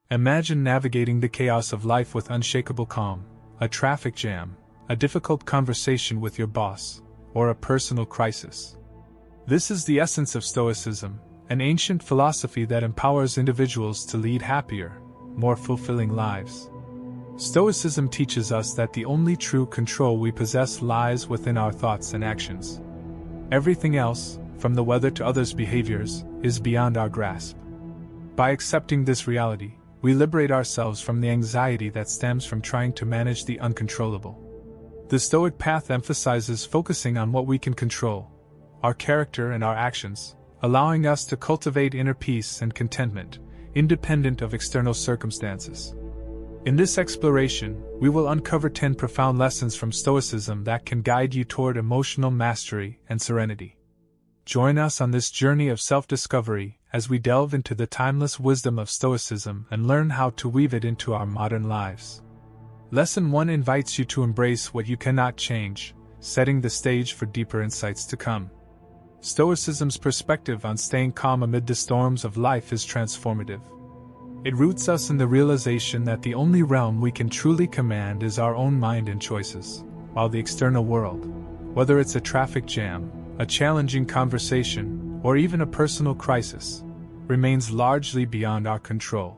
Imagine navigating the chaos of life with unshakable calm, a traffic jam, a difficult conversation with your boss, or a personal crisis. This is the essence of Stoicism, an ancient philosophy that empowers individuals to lead happier, more fulfilling lives. Stoicism teaches us that the only true control we possess lies within our thoughts and actions. Everything else, from the weather to others' behaviors, is beyond our grasp. By accepting this reality, we liberate ourselves from the anxiety that stems from trying to manage the uncontrollable. The Stoic path emphasizes focusing on what we can control, our character and our actions, allowing us to cultivate inner peace and contentment, independent of external circumstances. In this exploration, we will uncover 10 profound lessons from Stoicism that can guide you toward emotional mastery and serenity. Join us on this journey of self-discovery as we delve into the timeless wisdom of Stoicism and learn how to weave it into our modern lives. Lesson 1 invites you to embrace what you cannot change, setting the stage for deeper insights to come. Stoicism's perspective on staying calm amid the storms of life is transformative. It roots us in the realization that the only realm we can truly command is our own mind and choices, while the external world, whether it's a traffic jam, a challenging conversation, or even a personal crisis, remains largely beyond our control.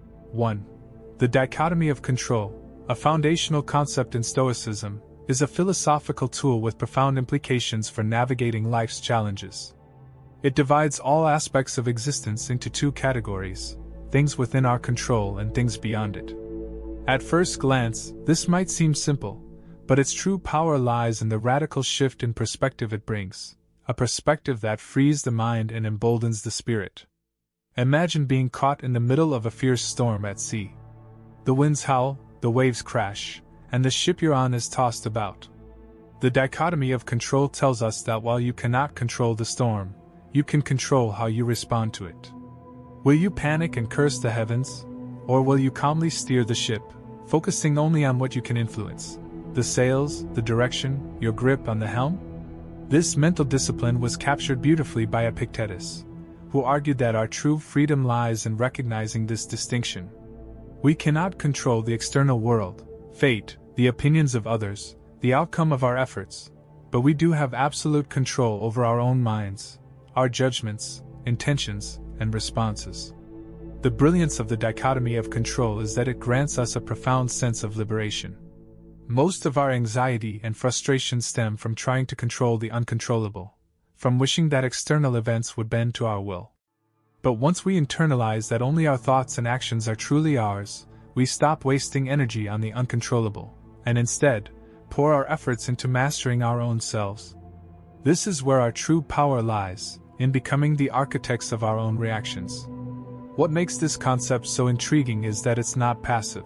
1. The dichotomy of control, a foundational concept in Stoicism, is a philosophical tool with profound implications for navigating life's challenges. It divides all aspects of existence into two categories: things within our control and things beyond it. At first glance, this might seem simple, but its true power lies in the radical shift in perspective it brings, a perspective that frees the mind and emboldens the spirit. Imagine being caught in the middle of a fierce storm at sea. The winds howl, the waves crash, and the ship you're on is tossed about. The dichotomy of control tells us that while you cannot control the storm, you can control how you respond to it. Will you panic and curse the heavens? Or will you calmly steer the ship, focusing only on what you can influence? The sails, the direction, your grip on the helm? This mental discipline was captured beautifully by Epictetus, who argued that our true freedom lies in recognizing this distinction. We cannot control the external world, fate, the opinions of others, the outcome of our efforts, but we do have absolute control over our own minds, our judgments, intentions, and responses. The brilliance of the dichotomy of control is that it grants us a profound sense of liberation. Most of our anxiety and frustration stem from trying to control the uncontrollable, from wishing that external events would bend to our will. But once we internalize that only our thoughts and actions are truly ours, we stop wasting energy on the uncontrollable, and instead, pour our efforts into mastering our own selves. This is where our true power lies, in becoming the architects of our own reactions. What makes this concept so intriguing is that it's not passive.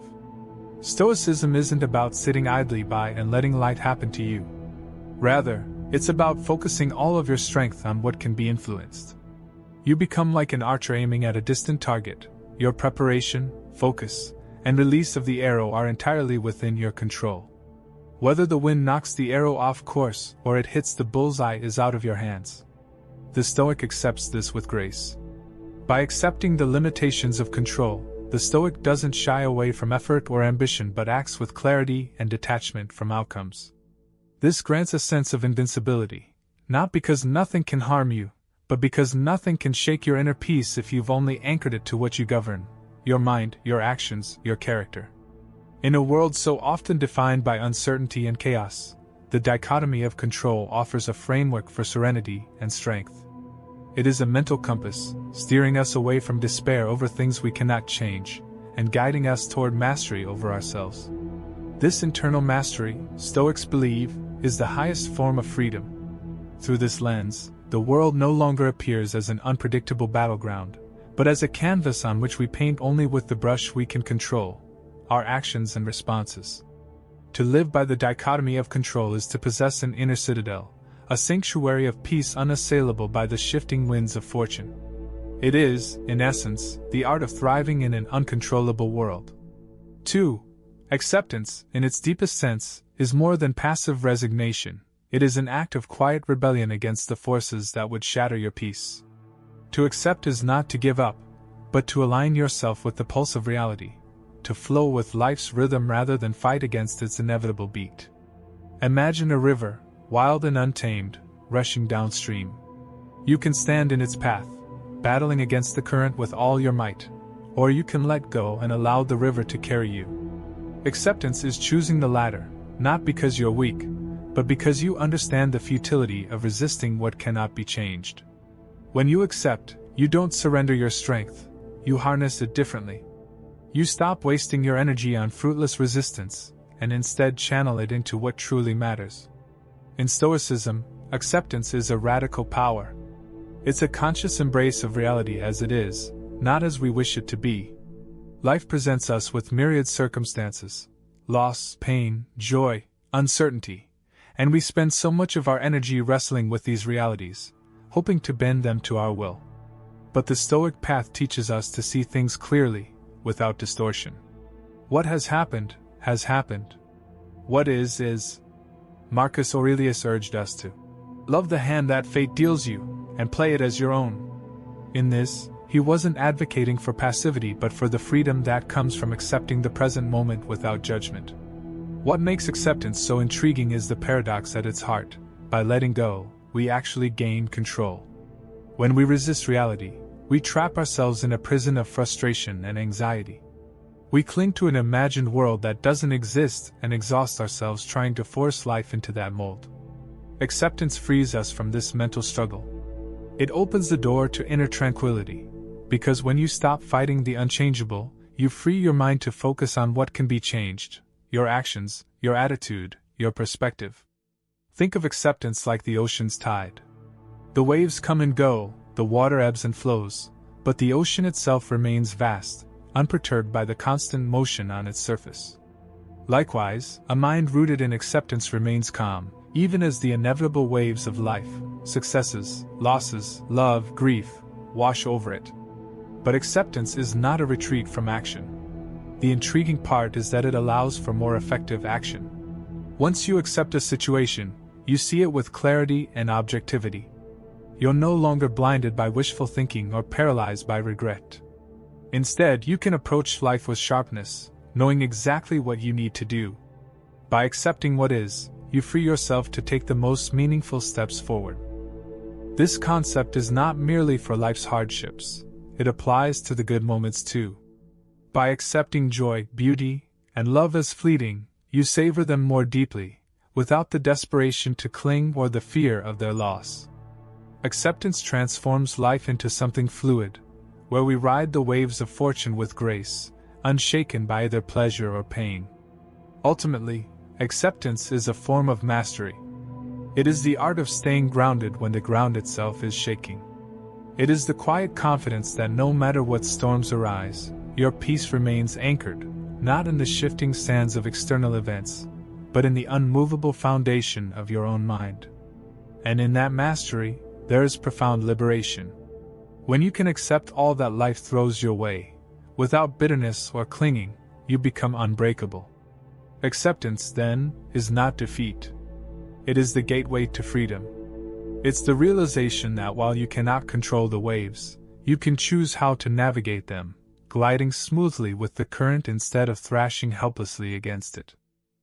Stoicism isn't about sitting idly by and letting life happen to you. Rather, it's about focusing all of your strength on what can be influenced. You become like an archer aiming at a distant target. Your preparation, focus, and release of the arrow are entirely within your control. Whether the wind knocks the arrow off course or it hits the bullseye is out of your hands. The Stoic accepts this with grace. By accepting the limitations of control, the Stoic doesn't shy away from effort or ambition but acts with clarity and detachment from outcomes. This grants a sense of invincibility, not because nothing can harm you, but because nothing can shake your inner peace if you've only anchored it to what you govern: your mind, your actions, your character. In a world so often defined by uncertainty and chaos, the dichotomy of control offers a framework for serenity and strength. It is a mental compass, steering us away from despair over things we cannot change, and guiding us toward mastery over ourselves. This internal mastery, Stoics believe, is the highest form of freedom. Through this lens, the world no longer appears as an unpredictable battleground, but as a canvas on which we paint only with the brush we can control: our actions and responses. To live by the dichotomy of control is to possess an inner citadel, a sanctuary of peace unassailable by the shifting winds of fortune. It is, in essence, the art of thriving in an uncontrollable world. 2. Acceptance, in its deepest sense, is more than passive resignation. It is an act of quiet rebellion against the forces that would shatter your peace. To accept is not to give up, but to align yourself with the pulse of reality, to flow with life's rhythm rather than fight against its inevitable beat. Imagine a river, wild and untamed, rushing downstream. You can stand in its path, battling against the current with all your might, or you can let go and allow the river to carry you. Acceptance is choosing the latter, not because you're weak, but because you understand the futility of resisting what cannot be changed. When you accept, you don't surrender your strength, you harness it differently. You stop wasting your energy on fruitless resistance, and instead channel it into what truly matters. In Stoicism, acceptance is a radical power. It's a conscious embrace of reality as it is, not as we wish it to be. Life presents us with myriad circumstances: loss, pain, joy, uncertainty, and we spend so much of our energy wrestling with these realities, hoping to bend them to our will. But the Stoic path teaches us to see things clearly, without distortion. What has happened, has happened. What is. Marcus Aurelius urged us to love the hand that fate deals you, and play it as your own. In this, he wasn't advocating for passivity but for the freedom that comes from accepting the present moment without judgment. What makes acceptance so intriguing is the paradox at its heart: by letting go, we actually gain control. When we resist reality, we trap ourselves in a prison of frustration and anxiety. We cling to an imagined world that doesn't exist and exhaust ourselves trying to force life into that mold. Acceptance frees us from this mental struggle. It opens the door to inner tranquility, because when you stop fighting the unchangeable, you free your mind to focus on what can be changed: your actions, your attitude, your perspective. Think of acceptance like the ocean's tide. The waves come and go, the water ebbs and flows, but the ocean itself remains vast, unperturbed by the constant motion on its surface. Likewise, a mind rooted in acceptance remains calm, even as the inevitable waves of life, successes, losses, love, grief, wash over it. But acceptance is not a retreat from action. The intriguing part is that it allows for more effective action. Once you accept a situation, you see it with clarity and objectivity. You're no longer blinded by wishful thinking or paralyzed by regret. Instead, you can approach life with sharpness, knowing exactly what you need to do. By accepting what is, you free yourself to take the most meaningful steps forward. This concept is not merely for life's hardships, it applies to the good moments too. By accepting joy, beauty, and love as fleeting, you savor them more deeply, without the desperation to cling or the fear of their loss. Acceptance transforms life into something fluid, where we ride the waves of fortune with grace, unshaken by either pleasure or pain. Ultimately, acceptance is a form of mastery. It is the art of staying grounded when the ground itself is shaking. It is the quiet confidence that no matter what storms arise, your peace remains anchored, not in the shifting sands of external events, but in the unmovable foundation of your own mind. And in that mastery, there is profound liberation. When you can accept all that life throws your way, without bitterness or clinging, you become unbreakable. Acceptance, then, is not defeat. It is the gateway to freedom. It's the realization that while you cannot control the waves, you can choose how to navigate them, gliding smoothly with the current instead of thrashing helplessly against it.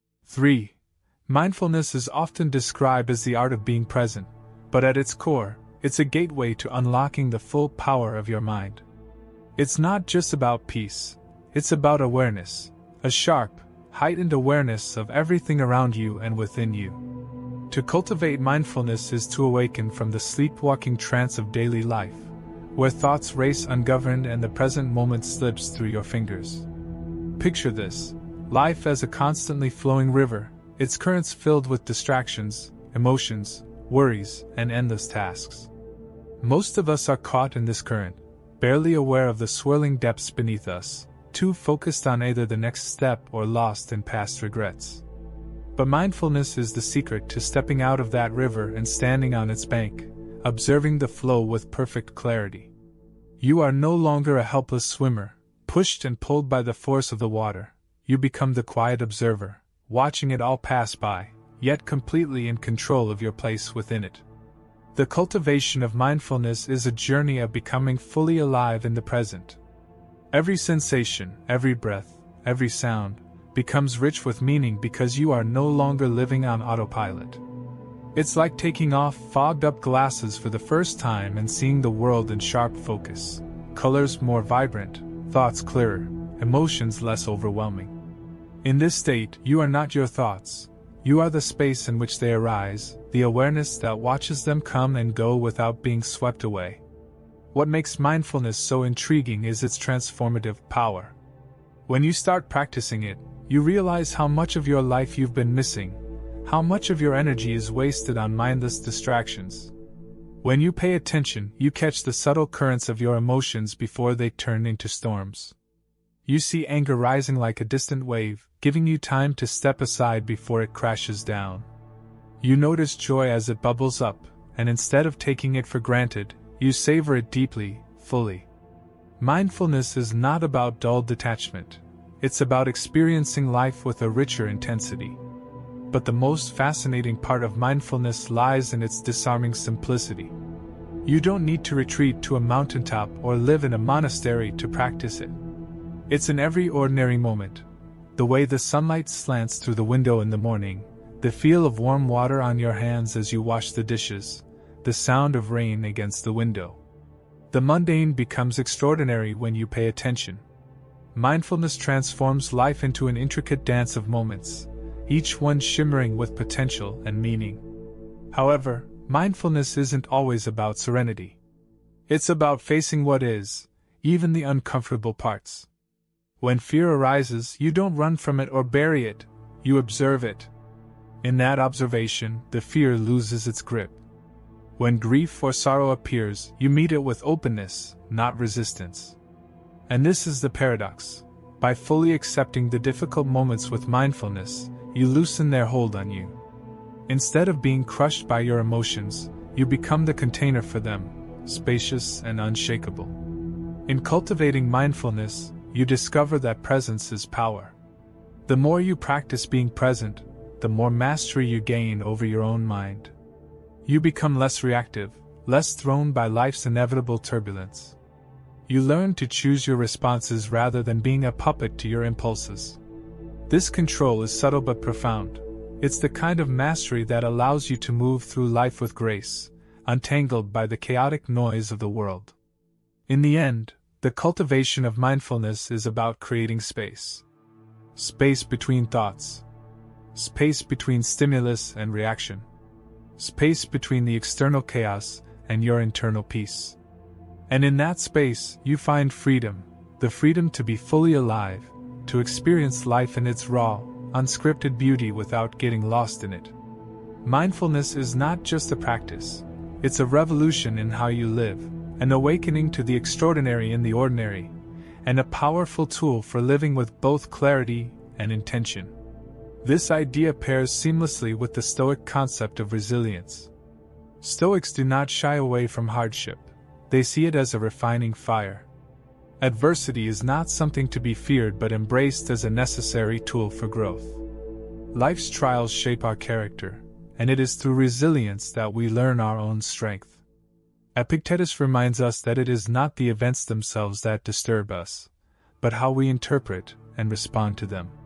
3. Mindfulness is often described as the art of being present, but at its core, it's a gateway to unlocking the full power of your mind. It's not just about peace, it's about awareness, a sharp, heightened awareness of everything around you and within you. To cultivate mindfulness is to awaken from the sleepwalking trance of daily life, where thoughts race ungoverned and the present moment slips through your fingers. Picture this: life as a constantly flowing river, its currents filled with distractions, emotions, worries, and endless tasks. Most of us are caught in this current, barely aware of the swirling depths beneath us, too focused on either the next step or lost in past regrets. But mindfulness is the secret to stepping out of that river and standing on its bank, observing the flow with perfect clarity. You are no longer a helpless swimmer, pushed and pulled by the force of the water. You become the quiet observer, watching it all pass by, yet completely in control of your place within it. The cultivation of mindfulness is a journey of becoming fully alive in the present. Every sensation, every breath, every sound, becomes rich with meaning because you are no longer living on autopilot. It's like taking off fogged-up glasses for the first time and seeing the world in sharp focus. Colors more vibrant, thoughts clearer, emotions less overwhelming. In this state, you are not your thoughts. You are the space in which they arise, the awareness that watches them come and go without being swept away. What makes mindfulness so intriguing is its transformative power. When you start practicing it, you realize how much of your life you've been missing, how much of your energy is wasted on mindless distractions. When you pay attention, you catch the subtle currents of your emotions before they turn into storms. You see anger rising like a distant wave, giving you time to step aside before it crashes down. You notice joy as it bubbles up, and instead of taking it for granted, you savor it deeply, fully. Mindfulness is not about dull detachment. It's about experiencing life with a richer intensity. But the most fascinating part of mindfulness lies in its disarming simplicity. You don't need to retreat to a mountaintop or live in a monastery to practice it. It's in every ordinary moment. The way the sunlight slants through the window in the morning, the feel of warm water on your hands as you wash the dishes, the sound of rain against the window. The mundane becomes extraordinary when you pay attention. Mindfulness transforms life into an intricate dance of moments, each one shimmering with potential and meaning. However, mindfulness isn't always about serenity. It's about facing what is, even the uncomfortable parts. When fear arises, you don't run from it or bury it, you observe it. In that observation, the fear loses its grip. When grief or sorrow appears, you meet it with openness, not resistance. And this is the paradox. By fully accepting the difficult moments with mindfulness, you loosen their hold on you. Instead of being crushed by your emotions, you become the container for them, spacious and unshakable. In cultivating mindfulness, you discover that presence is power. The more you practice being present, the more mastery you gain over your own mind. You become less reactive, less thrown by life's inevitable turbulence. You learn to choose your responses rather than being a puppet to your impulses. This control is subtle but profound. It's the kind of mastery that allows you to move through life with grace, untangled by the chaotic noise of the world. In the end, the cultivation of mindfulness is about creating space. Space between thoughts. Space between stimulus and reaction. Space between the external chaos and your internal peace. And in that space, you find freedom, the freedom to be fully alive, to experience life in its raw, unscripted beauty without getting lost in it. Mindfulness is not just a practice, it's a revolution in how you live, an awakening to the extraordinary in the ordinary, and a powerful tool for living with both clarity and intention. This idea pairs seamlessly with the Stoic concept of resilience. Stoics do not shy away from hardship. They see it as a refining fire. Adversity is not something to be feared but embraced as a necessary tool for growth. Life's trials shape our character, and it is through resilience that we learn our own strength. Epictetus reminds us that it is not the events themselves that disturb us, but how we interpret and respond to them.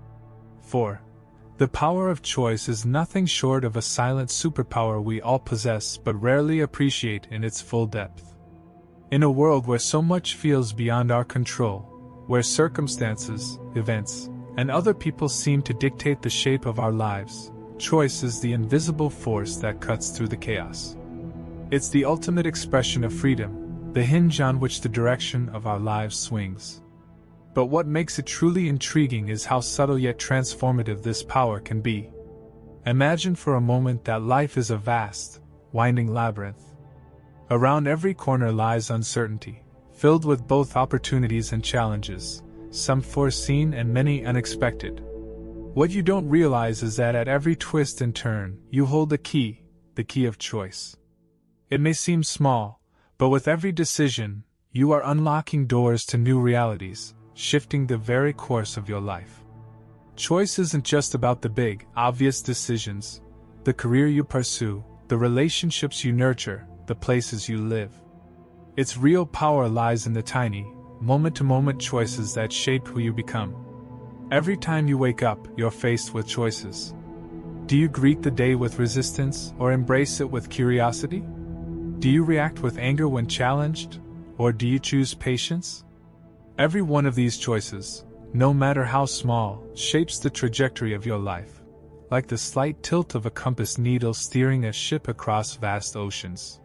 4. The power of choice is nothing short of a silent superpower we all possess but rarely appreciate in its full depth. In a world where so much feels beyond our control, where circumstances, events, and other people seem to dictate the shape of our lives, choice is the invisible force that cuts through the chaos. It's the ultimate expression of freedom, the hinge on which the direction of our lives swings. But what makes it truly intriguing is how subtle yet transformative this power can be. Imagine for a moment that life is a vast, winding labyrinth. Around every corner lies uncertainty, filled with both opportunities and challenges, some foreseen and many unexpected. What you don't realize is that at every twist and turn, you hold the key of choice. It may seem small, but with every decision, you are unlocking doors to new realities, shifting the very course of your life. Choice isn't just about the big, obvious decisions, the career you pursue, the relationships you nurture, the places you live. Its real power lies in the tiny, moment-to-moment choices that shape who you become. Every time you wake up, you're faced with choices. Do you greet the day with resistance or embrace it with curiosity? Do you react with anger when challenged, or do you choose patience? Every one of these choices, no matter how small, shapes the trajectory of your life, like the slight tilt of a compass needle steering a ship across vast oceans.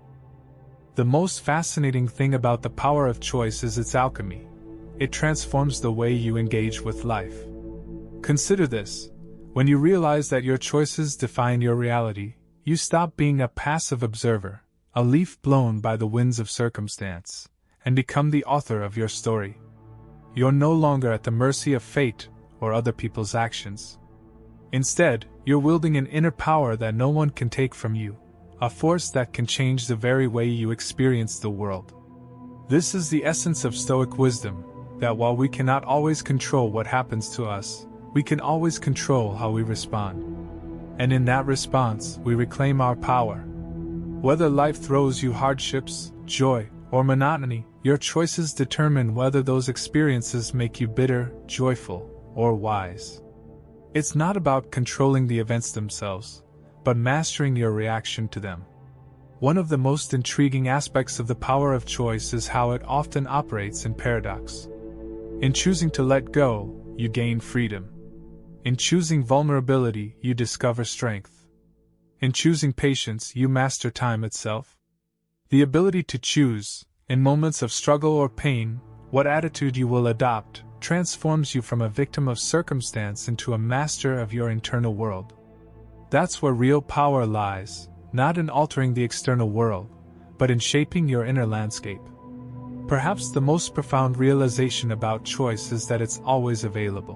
The most fascinating thing about the power of choice is its alchemy. It transforms the way you engage with life. Consider this: when you realize that your choices define your reality, you stop being a passive observer, a leaf blown by the winds of circumstance, and become the author of your story. You're no longer at the mercy of fate or other people's actions. Instead, you're wielding an inner power that no one can take from you, a force that can change the very way you experience the world. This is the essence of Stoic wisdom, that while we cannot always control what happens to us, we can always control how we respond. And in that response, we reclaim our power. Whether life throws you hardships, joy, or monotony, your choices determine whether those experiences make you bitter, joyful, or wise. It's not about controlling the events themselves, but mastering your reaction to them. One of the most intriguing aspects of the power of choice is how it often operates in paradox. In choosing to let go, you gain freedom. In choosing vulnerability, you discover strength. In choosing patience, you master time itself. The ability to choose, in moments of struggle or pain, what attitude you will adopt, transforms you from a victim of circumstance into a master of your internal world. That's where real power lies, not in altering the external world, but in shaping your inner landscape. Perhaps the most profound realization about choice is that it's always available.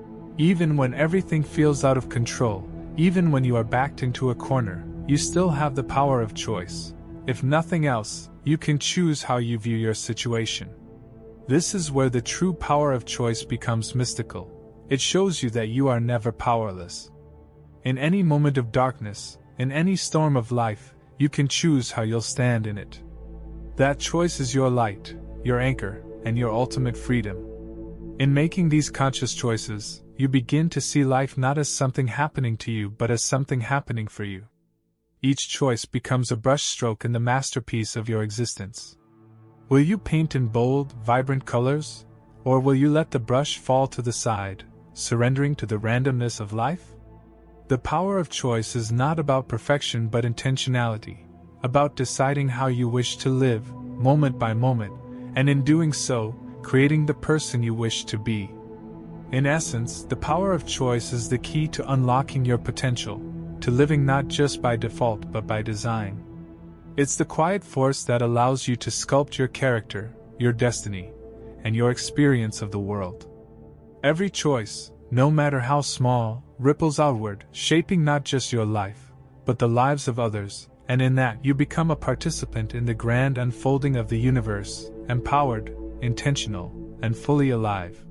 Even when everything feels out of control, even when you are backed into a corner, you still have the power of choice. If nothing else, you can choose how you view your situation. This is where the true power of choice becomes mystical. It shows you that you are never powerless. In any moment of darkness, in any storm of life, you can choose how you'll stand in it. That choice is your light, your anchor, and your ultimate freedom. In making these conscious choices, you begin to see life not as something happening to you but as something happening for you. Each choice becomes a brushstroke in the masterpiece of your existence. Will you paint in bold, vibrant colors, or will you let the brush fall to the side, surrendering to the randomness of life? The power of choice is not about perfection but intentionality, about deciding how you wish to live, moment by moment, and in doing so, creating the person you wish to be. In essence, the power of choice is the key to unlocking your potential, to living not just by default but by design. It's the quiet force that allows you to sculpt your character, your destiny, and your experience of the world. Every choice, no matter how small, ripples outward, shaping not just your life, but the lives of others, and in that you become a participant in the grand unfolding of the universe, empowered, intentional, and fully alive.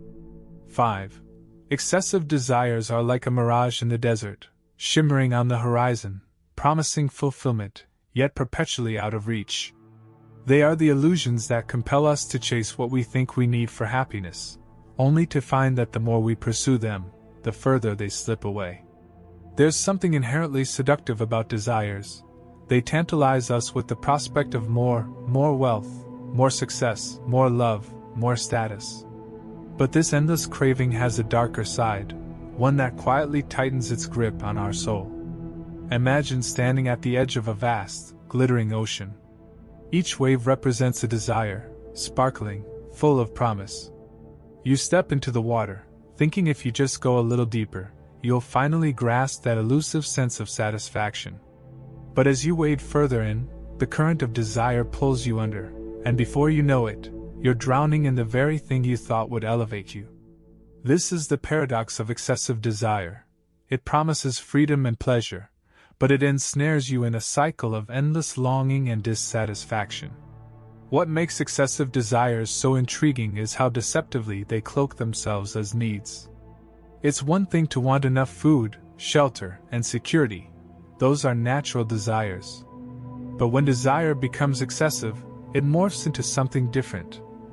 5. Excessive desires are like a mirage in the desert, shimmering on the horizon, promising fulfillment, yet perpetually out of reach. They are the illusions that compel us to chase what we think we need for happiness, only to find that the more we pursue them, the further they slip away. There's something inherently seductive about desires. They tantalize us with the prospect of more wealth, more success, more love, more status. But this endless craving has a darker side, one that quietly tightens its grip on our soul. Imagine standing at the edge of a vast, glittering ocean. Each wave represents a desire, sparkling, full of promise. You step into the water, thinking if you just go a little deeper, you'll finally grasp that elusive sense of satisfaction. But as you wade further in, the current of desire pulls you under, and before you know it, you're drowning in the very thing you thought would elevate you. This is the paradox of excessive desire. It promises freedom and pleasure, but it ensnares you in a cycle of endless longing and dissatisfaction. What makes excessive desires so intriguing is how deceptively they cloak themselves as needs. It's one thing to want enough food, shelter, and security. Those are natural desires. But when desire becomes excessive, it morphs into something different,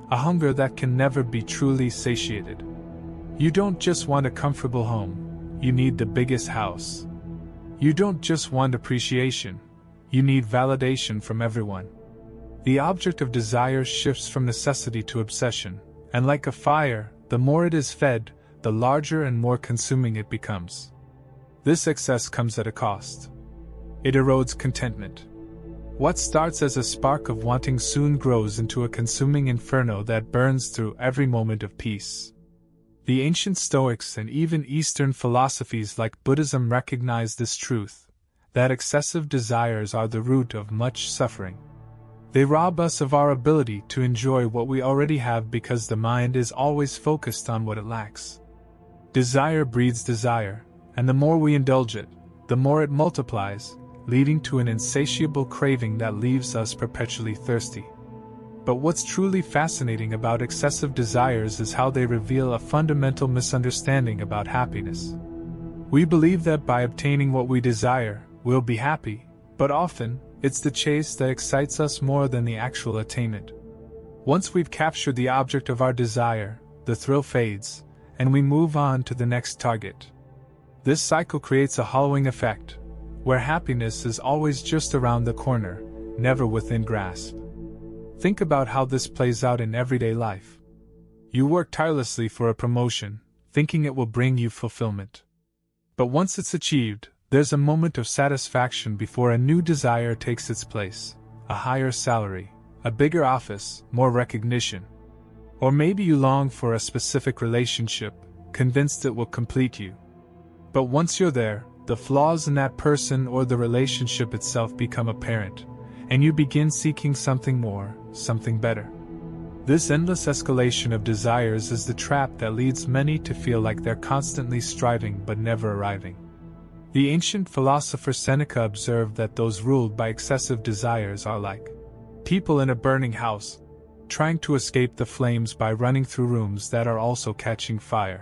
a hunger that can never be truly satiated. You don't just want a comfortable home, you need the biggest house. You don't just want appreciation, you need validation from everyone. The object of desire shifts from necessity to obsession, and like a fire, the more it is fed, the larger and more consuming it becomes. This excess comes at a cost. It erodes contentment. What starts as a spark of wanting soon grows into a consuming inferno that burns through every moment of peace. The ancient Stoics and even Eastern philosophies like Buddhism recognize this truth, that excessive desires are the root of much suffering. They rob us of our ability to enjoy what we already have because the mind is always focused on what it lacks. Desire breeds desire, and the more we indulge it, the more it multiplies, leading to an insatiable craving that leaves us perpetually thirsty. But what's truly fascinating about excessive desires is how they reveal a fundamental misunderstanding about happiness. We believe that by obtaining what we desire, we'll be happy, but often, it's the chase that excites us more than the actual attainment. Once we've captured the object of our desire, the thrill fades, and we move on to the next target. This cycle creates a hollowing effect, where happiness is always just around the corner, never within grasp. Think about how this plays out in everyday life. You work tirelessly for a promotion, thinking it will bring you fulfillment. But once it's achieved, there's a moment of satisfaction before a new desire takes its place: a higher salary, a bigger office, more recognition. Or maybe you long for a specific relationship, convinced it will complete you. But once you're there, the flaws in that person or the relationship itself become apparent, and you begin seeking something more, something better. This endless escalation of desires is the trap that leads many to feel like they're constantly striving but never arriving. The ancient philosopher Seneca observed that those ruled by excessive desires are like people in a burning house, trying to escape the flames by running through rooms that are also catching fire.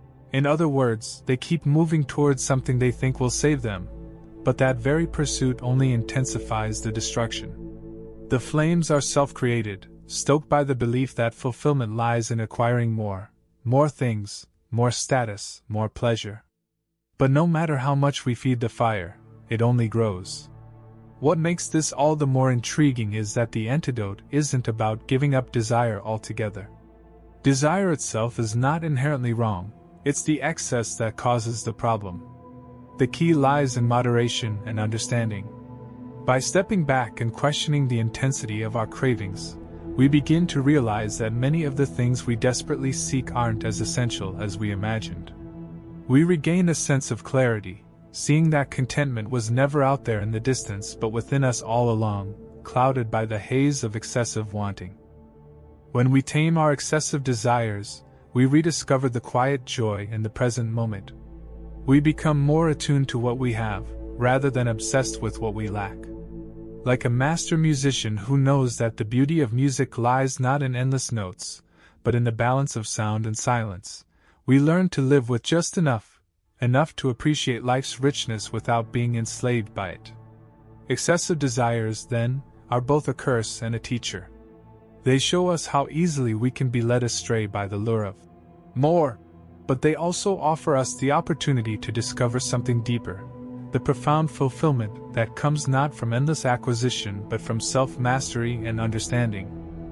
In other words, they keep moving towards something they think will save them, but that very pursuit only intensifies the destruction. The flames are self-created, stoked by the belief that fulfillment lies in acquiring more things, more status, more pleasure. But no matter how much we feed the fire, it only grows. What makes this all the more intriguing is that the antidote isn't about giving up desire altogether. Desire itself is not inherently wrong, it's the excess that causes the problem. The key lies in moderation and understanding. By stepping back and questioning the intensity of our cravings, we begin to realize that many of the things we desperately seek aren't as essential as we imagined. We regain a sense of clarity, seeing that contentment was never out there in the distance but within us all along, clouded by the haze of excessive wanting. When we tame our excessive desires, we rediscover the quiet joy in the present moment. We become more attuned to what we have, rather than obsessed with what we lack. Like a master musician who knows that the beauty of music lies not in endless notes, but in the balance of sound and silence, we learn to live with just enough to appreciate life's richness without being enslaved by it. Excessive desires, then, are both a curse and a teacher. They show us how easily we can be led astray by the lure of more, but they also offer us the opportunity to discover something deeper, the profound fulfillment that comes not from endless acquisition but from self-mastery and understanding.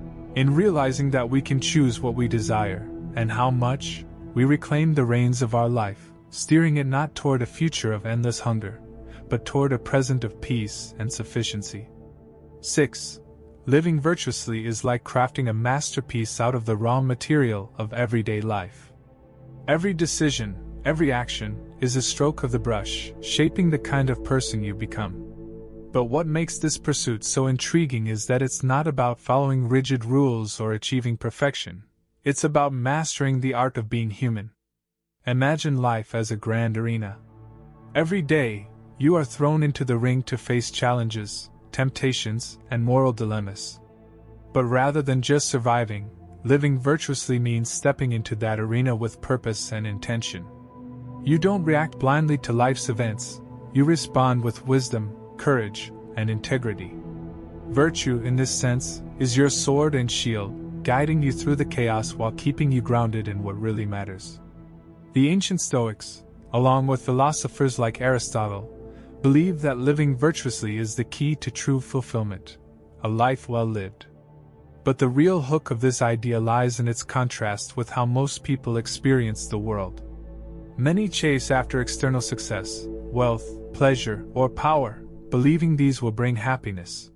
In realizing that we can choose what we desire, and how much, we reclaim the reins of our life, steering it not toward a future of endless hunger, but toward a present of peace and sufficiency. 6. Living virtuously is like crafting a masterpiece out of the raw material of everyday life. Every decision, every action, is a stroke of the brush, shaping the kind of person you become. But what makes this pursuit so intriguing is that it's not about following rigid rules or achieving perfection. It's about mastering the art of being human. Imagine life as a grand arena. Every day, you are thrown into the ring to face challenges, temptations, and moral dilemmas. But rather than just surviving, living virtuously means stepping into that arena with purpose and intention. You don't react blindly to life's events, you respond with wisdom, courage, and integrity. Virtue, in this sense, is your sword and shield, guiding you through the chaos while keeping you grounded in what really matters. The ancient Stoics, along with philosophers like Aristotle, believed that living virtuously is the key to true fulfillment, a life well lived. But the real hook of this idea lies in its contrast with how most people experience the world. Many chase after external success, wealth, pleasure, or power, believing these will bring happiness.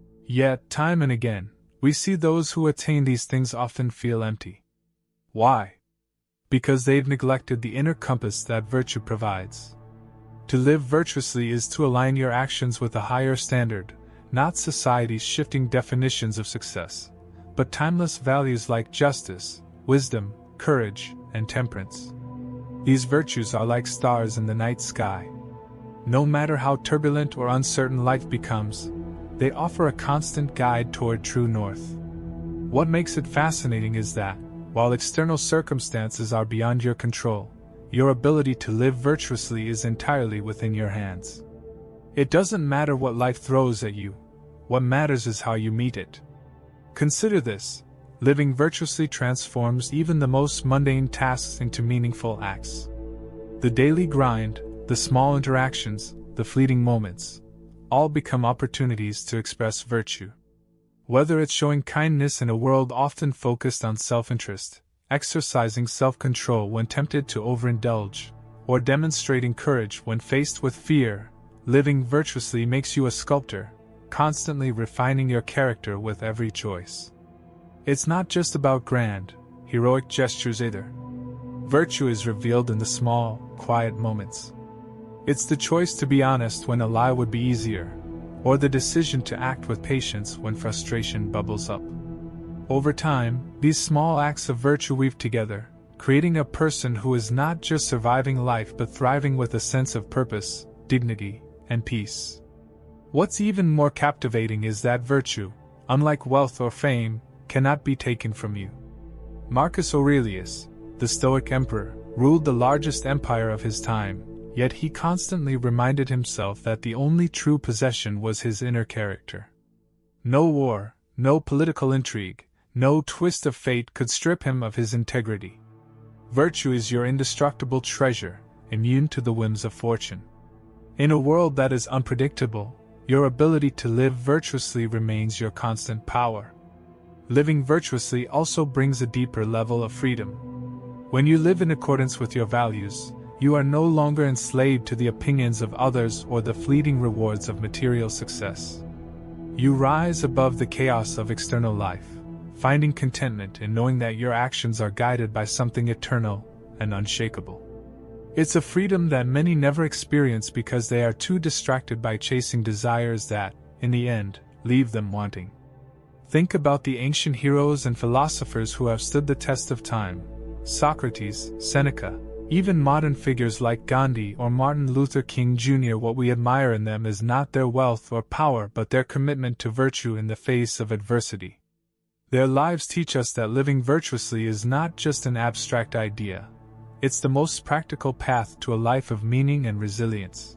Yet, time and again, we see those who attain these things often feel empty. Why? Because they've neglected the inner compass that virtue provides. To live virtuously is to align your actions with a higher standard, not society's shifting definitions of success, but timeless values like justice, wisdom, courage, and temperance. These virtues are like stars in the night sky. No matter how turbulent or uncertain life becomes, they offer a constant guide toward true north. What makes it fascinating is that, while external circumstances are beyond your control, your ability to live virtuously is entirely within your hands. It doesn't matter what life throws at you. What matters is how you meet it. Consider this: living virtuously transforms even the most mundane tasks into meaningful acts. The daily grind, the small interactions, the fleeting moments, all become opportunities to express virtue. Whether it's showing kindness in a world often focused on self-interest, exercising self-control when tempted to overindulge, or demonstrating courage when faced with fear, living virtuously makes you a sculptor, constantly refining your character with every choice. It's not just about grand, heroic gestures either. Virtue is revealed in the small, quiet moments. It's the choice to be honest when a lie would be easier, or the decision to act with patience when frustration bubbles up. Over time, these small acts of virtue weave together, creating a person who is not just surviving life but thriving with a sense of purpose, dignity, and peace. What's even more captivating is that virtue, unlike wealth or fame, cannot be taken from you. Marcus Aurelius, the Stoic emperor, ruled the largest empire of his time, yet he constantly reminded himself that the only true possession was his inner character. No war, no political intrigue, no twist of fate could strip him of his integrity. Virtue is your indestructible treasure, immune to the whims of fortune. In a world that is unpredictable, your ability to live virtuously remains your constant power. Living virtuously also brings a deeper level of freedom. When you live in accordance with your values, you are no longer enslaved to the opinions of others or the fleeting rewards of material success. You rise above the chaos of external life, finding contentment in knowing that your actions are guided by something eternal and unshakable. It's a freedom that many never experience because they are too distracted by chasing desires that, in the end, leave them wanting. Think about the ancient heroes and philosophers who have stood the test of time: Socrates, Seneca, even modern figures like Gandhi or Martin Luther King Jr. What we admire in them is not their wealth or power but their commitment to virtue in the face of adversity. Their lives teach us that living virtuously is not just an abstract idea. It's the most practical path to a life of meaning and resilience.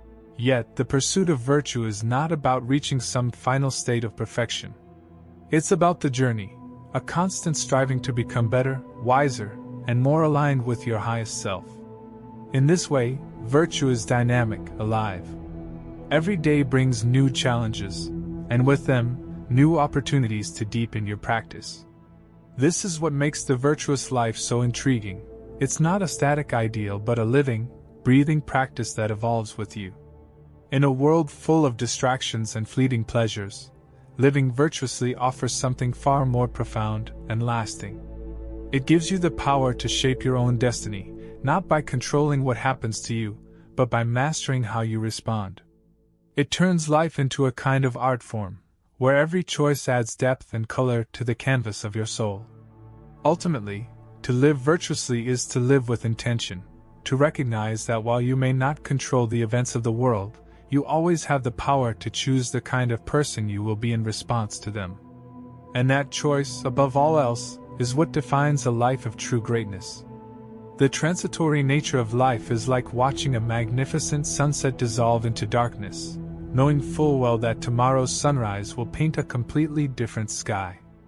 Yet, the pursuit of virtue is not about reaching some final state of perfection. It's about the journey, a constant striving to become better, wiser, and more aligned with your highest self. In this way, virtue is dynamic, alive. Every day brings new challenges, and with them, new opportunities to deepen your practice. This is what makes the virtuous life so intriguing. It's not a static ideal but a living, breathing practice that evolves with you. In a world full of distractions and fleeting pleasures, living virtuously offers something far more profound and lasting. It gives you the power to shape your own destiny, not by controlling what happens to you, but by mastering how you respond. It turns life into a kind of art form, where every choice adds depth and color to the canvas of your soul. Ultimately, to live virtuously is to live with intention, to recognize that while you may not control the events of the world, you always have the power to choose the kind of person you will be in response to them. And that choice, above all else, is what defines a life of true greatness. The transitory nature of life is like watching a magnificent sunset dissolve into darkness, knowing full well that tomorrow's sunrise will paint a completely different sky.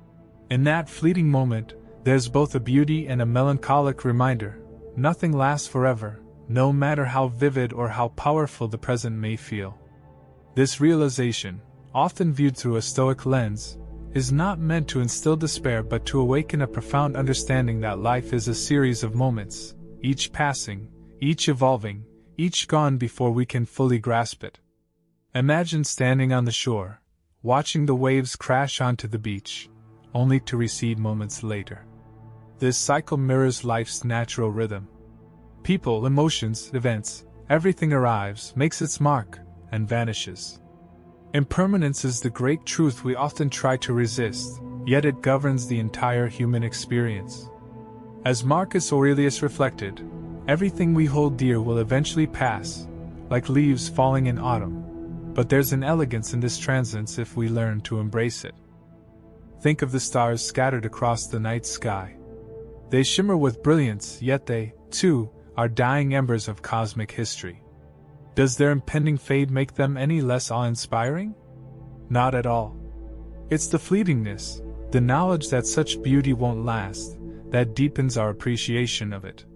In that fleeting moment, there's both a beauty and a melancholic reminder: nothing lasts forever, no matter how vivid or how powerful the present may feel. This realization, often viewed through a Stoic lens, is not meant to instill despair but to awaken a profound understanding that life is a series of moments, each passing, each evolving, each gone before we can fully grasp it. Imagine standing on the shore, watching the waves crash onto the beach, only to recede moments later. This cycle mirrors life's natural rhythm. People, emotions, events, everything arrives, makes its mark, and vanishes. Impermanence is the great truth we often try to resist, yet it governs the entire human experience. As Marcus Aurelius reflected, everything we hold dear will eventually pass, like leaves falling in autumn, but there's an elegance in this transience if we learn to embrace it. Think of the stars scattered across the night sky. They shimmer with brilliance, yet they, too, are dying embers of cosmic history. Does their impending fade make them any less awe-inspiring? Not at all. It's the fleetingness, the knowledge that such beauty won't last, that deepens our appreciation of it.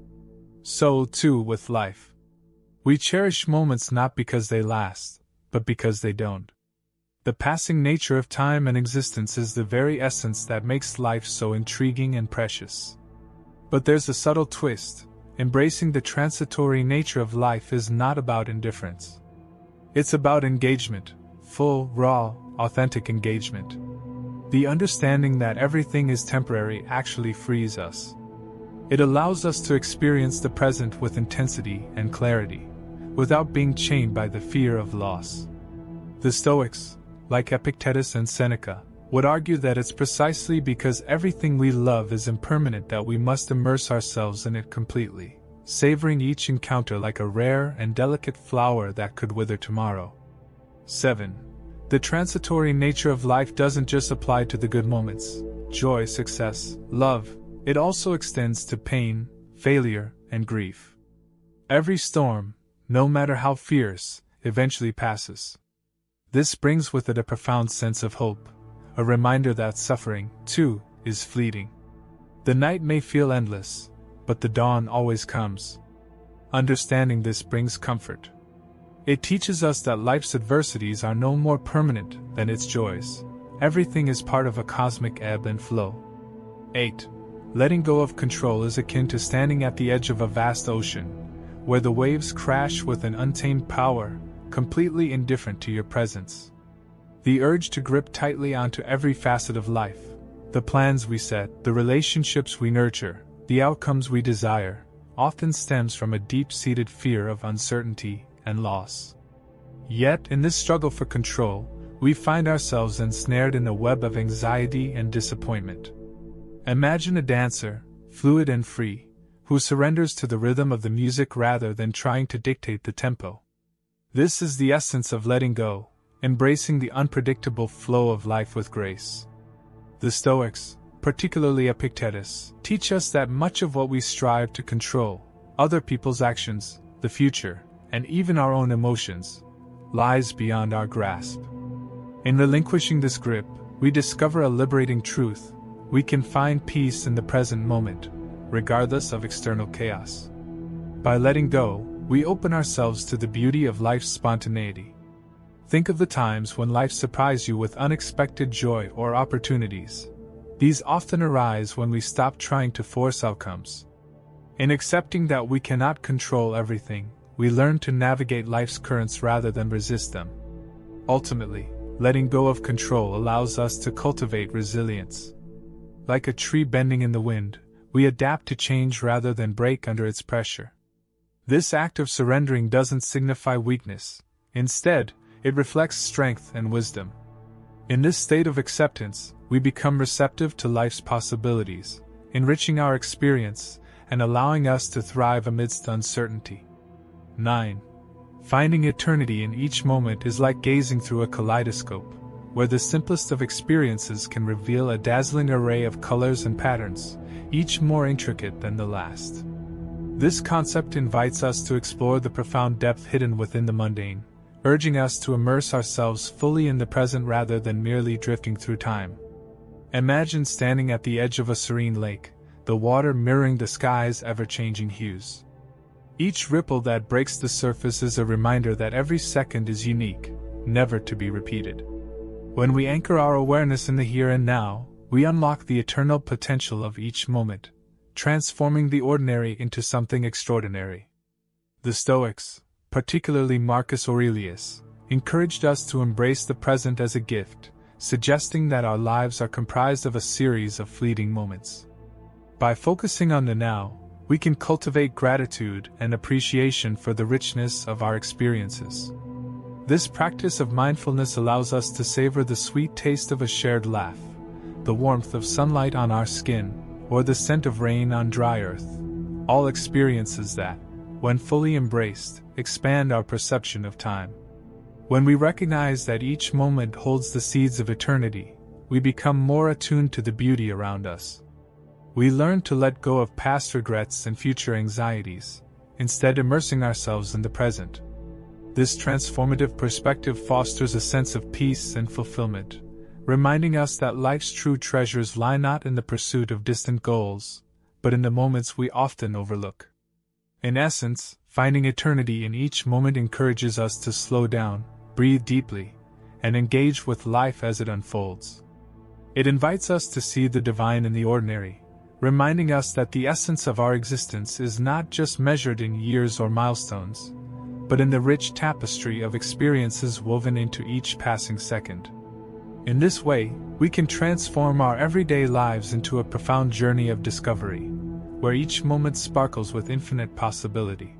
So, too, with life. We cherish moments not because they last, but because they don't. The passing nature of time and existence is the very essence that makes life so intriguing and precious. But there's a subtle twist. Embracing the transitory nature of life is not about indifference. It's about engagement, full, raw, authentic engagement. The understanding that everything is temporary actually frees us. It allows us to experience the present with intensity and clarity, without being chained by the fear of loss. The Stoics, like Epictetus and Seneca, would argue that it's precisely because everything we love is impermanent that we must immerse ourselves in it completely, savoring each encounter like a rare and delicate flower that could wither tomorrow. 7. The transitory nature of life doesn't just apply to the good moments, joy, success, love, it also extends to pain, failure, and grief. Every storm, no matter how fierce, eventually passes. This brings with it a profound sense of hope, a reminder that suffering, too, is fleeting. The night may feel endless, but the dawn always comes. Understanding this brings comfort. It teaches us that life's adversities are no more permanent than its joys. Everything is part of a cosmic ebb and flow. 8. Letting go of control is akin to standing at the edge of a vast ocean, where the waves crash with an untamed power, completely indifferent to your presence. The urge to grip tightly onto every facet of life, the plans we set, the relationships we nurture, the outcomes we desire, often stems from a deep-seated fear of uncertainty and loss. Yet, in this struggle for control, we find ourselves ensnared in a web of anxiety and disappointment. Imagine a dancer, fluid and free, who surrenders to the rhythm of the music rather than trying to dictate the tempo. This is the essence of letting go, embracing the unpredictable flow of life with grace. The Stoics, particularly Epictetus, teach us that much of what we strive to control, other people's actions, the future, and even our own emotions, lies beyond our grasp. In relinquishing this grip, we discover a liberating truth: we can find peace in the present moment, regardless of external chaos. By letting go, we open ourselves to the beauty of life's spontaneity. Think of the times when life surprised you with unexpected joy or opportunities. These often arise when we stop trying to force outcomes. In accepting that we cannot control everything, we learn to navigate life's currents rather than resist them. Ultimately, letting go of control allows us to cultivate resilience. Like a tree bending in the wind, we adapt to change rather than break under its pressure. This act of surrendering doesn't signify weakness. Instead, it reflects strength and wisdom. In this state of acceptance, we become receptive to life's possibilities, enriching our experience and allowing us to thrive amidst uncertainty. 9. Finding eternity in each moment is like gazing through a kaleidoscope, where the simplest of experiences can reveal a dazzling array of colors and patterns, each more intricate than the last. This concept invites us to explore the profound depth hidden within the mundane, urging us to immerse ourselves fully in the present rather than merely drifting through time. Imagine standing at the edge of a serene lake, the water mirroring the sky's ever-changing hues. Each ripple that breaks the surface is a reminder that every second is unique, never to be repeated. When we anchor our awareness in the here and now, we unlock the eternal potential of each moment, transforming the ordinary into something extraordinary. The Stoics, particularly Marcus Aurelius, encouraged us to embrace the present as a gift, suggesting that our lives are comprised of a series of fleeting moments. By focusing on the now, we can cultivate gratitude and appreciation for the richness of our experiences. This practice of mindfulness allows us to savor the sweet taste of a shared laugh, the warmth of sunlight on our skin, or the scent of rain on dry earth, all experiences that, when fully embraced, expand our perception of time. When we recognize that each moment holds the seeds of eternity, we become more attuned to the beauty around us. We learn to let go of past regrets and future anxieties, instead immersing ourselves in the present. This transformative perspective fosters a sense of peace and fulfillment, reminding us that life's true treasures lie not in the pursuit of distant goals, but in the moments we often overlook. In essence, finding eternity in each moment encourages us to slow down, breathe deeply, and engage with life as it unfolds. It invites us to see the divine in the ordinary, reminding us that the essence of our existence is not just measured in years or milestones, but in the rich tapestry of experiences woven into each passing second. In this way, we can transform our everyday lives into a profound journey of discovery, where each moment sparkles with infinite possibility.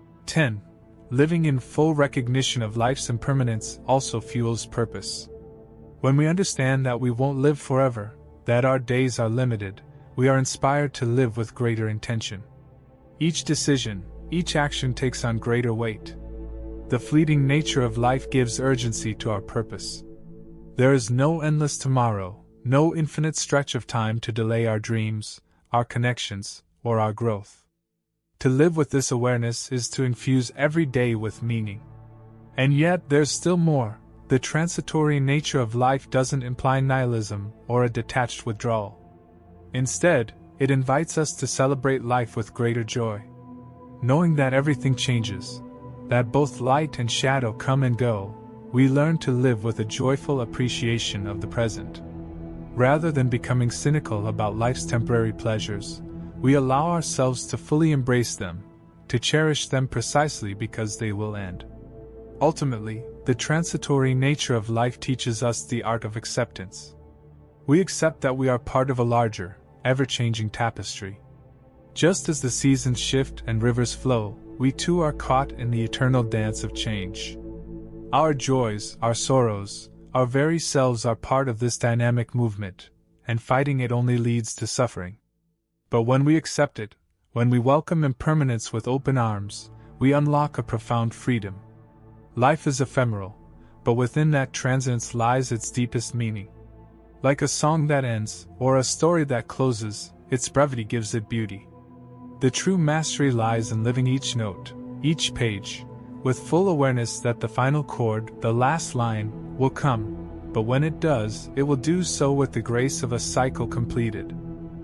10. Living in full recognition of life's impermanence also fuels purpose. When we understand that we won't live forever, that our days are limited, we are inspired to live with greater intention. Each decision, each action takes on greater weight. The fleeting nature of life gives urgency to our purpose. There is no endless tomorrow, no infinite stretch of time to delay our dreams, our connections, or our growth. To live with this awareness is to infuse every day with meaning. And yet there's still more. The transitory nature of life doesn't imply nihilism or a detached withdrawal. Instead, it invites us to celebrate life with greater joy. Knowing that everything changes, that both light and shadow come and go, we learn to live with a joyful appreciation of the present. Rather than becoming cynical about life's temporary pleasures, we allow ourselves to fully embrace them, to cherish them precisely because they will end. Ultimately, the transitory nature of life teaches us the art of acceptance. We accept that we are part of a larger, ever-changing tapestry. Just as the seasons shift and rivers flow, we too are caught in the eternal dance of change. Our joys, our sorrows, our very selves are part of this dynamic movement, and fighting it only leads to suffering. But when we accept it, when we welcome impermanence with open arms, we unlock a profound freedom. Life is ephemeral, but within that transience lies its deepest meaning. Like a song that ends, or a story that closes, its brevity gives it beauty. The true mastery lies in living each note, each page, with full awareness that the final chord, the last line, will come, but when it does, it will do so with the grace of a cycle completed.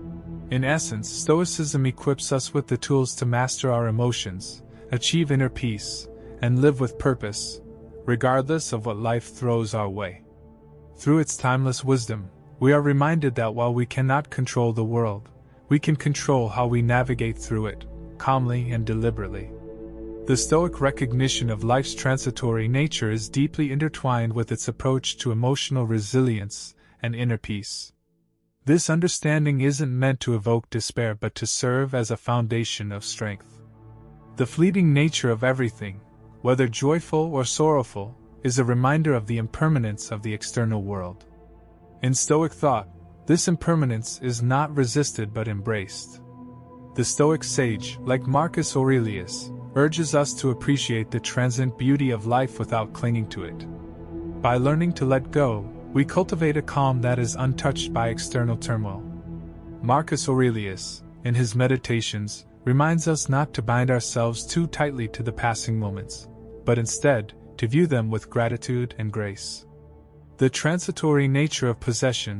In essence, Stoicism equips us with the tools to master our emotions, achieve inner peace, and live with purpose, regardless of what life throws our way. Through its timeless wisdom, we are reminded that while we cannot control the world, we can control how we navigate through it, calmly and deliberately. The Stoic recognition of life's transitory nature is deeply intertwined with its approach to emotional resilience and inner peace. This understanding isn't meant to evoke despair but to serve as a foundation of strength. The fleeting nature of everything, whether joyful or sorrowful, is a reminder of the impermanence of the external world. In Stoic thought, this impermanence is not resisted but embraced. The Stoic sage, like Marcus Aurelius, urges us to appreciate the transient beauty of life without clinging to it. By learning to let go, we cultivate a calm that is untouched by external turmoil. Marcus Aurelius, in his Meditations, reminds us not to bind ourselves too tightly to the passing moments, but instead, to view them with gratitude and grace. The transitory nature of possessions,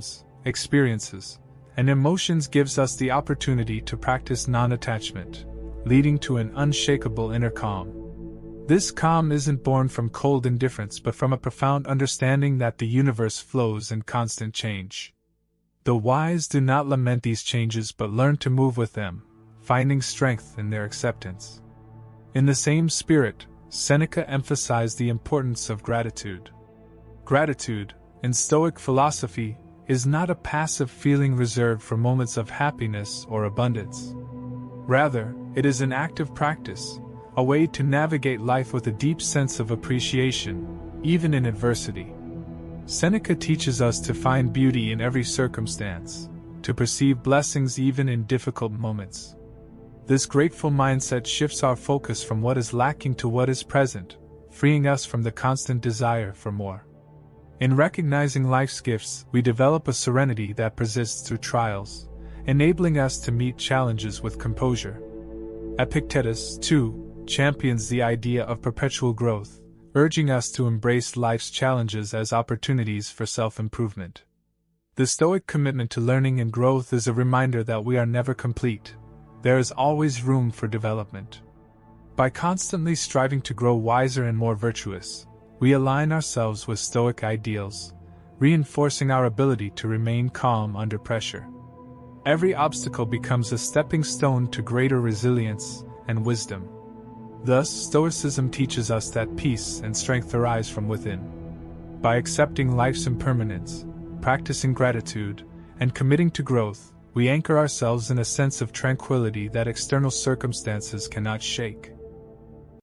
experiences, and emotions gives us the opportunity to practice non-attachment, leading to an unshakable inner calm. This calm isn't born from cold indifference but from a profound understanding that the universe flows in constant change. The wise do not lament these changes but learn to move with them, finding strength in their acceptance. In the same spirit, Seneca emphasized the importance of gratitude. Gratitude, in Stoic philosophy, is not a passive feeling reserved for moments of happiness or abundance. Rather, it is an active practice, a way to navigate life with a deep sense of appreciation, even in adversity. Seneca teaches us to find beauty in every circumstance, to perceive blessings even in difficult moments. This grateful mindset shifts our focus from what is lacking to what is present, freeing us from the constant desire for more. In recognizing life's gifts, we develop a serenity that persists through trials, enabling us to meet challenges with composure. Epictetus, too, champions the idea of perpetual growth, urging us to embrace life's challenges as opportunities for self-improvement. The Stoic commitment to learning and growth is a reminder that we are never complete. There is always room for development. By constantly striving to grow wiser and more virtuous, we align ourselves with Stoic ideals, reinforcing our ability to remain calm under pressure. Every obstacle becomes a stepping stone to greater resilience and wisdom. Thus, Stoicism teaches us that peace and strength arise from within. By accepting life's impermanence, practicing gratitude, and committing to growth, we anchor ourselves in a sense of tranquility that external circumstances cannot shake.